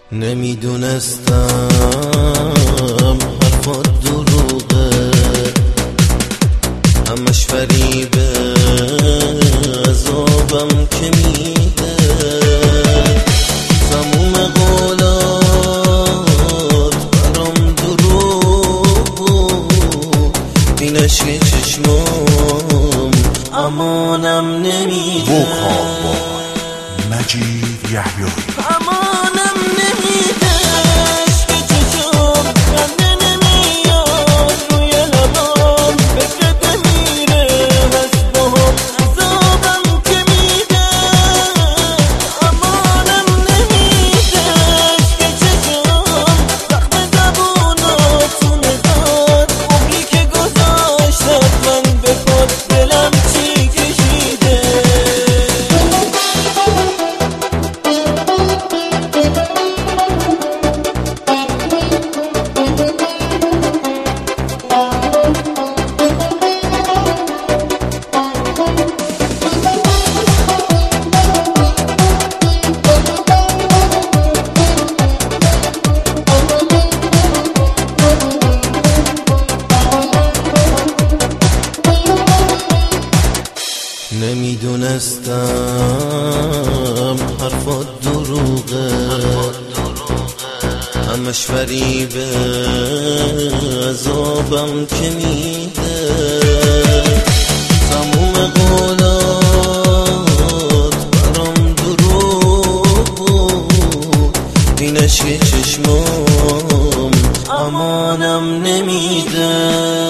نمیدونستم حرفات دروغه، همش فریبه، عذابم که میده. تموم قولات برام دروغ بود، این عشق چشمام امانم نمیده. مجید یحیایی امانم نمیده. عشق چشم خنده نمیاد روی لبام، فکرت میره هست باهم، عذابم که میده. امانم نمیده. عشق چشم زخم زبوناتونه زاد، عمری که گذاشتت من به خود، دلم چی کشیده. نمیدونستم حرفات دروغه، همش فریبه، عذابم که میده. تموم قولات برام دروغ بود، این عشق چشمام امانم نمیده.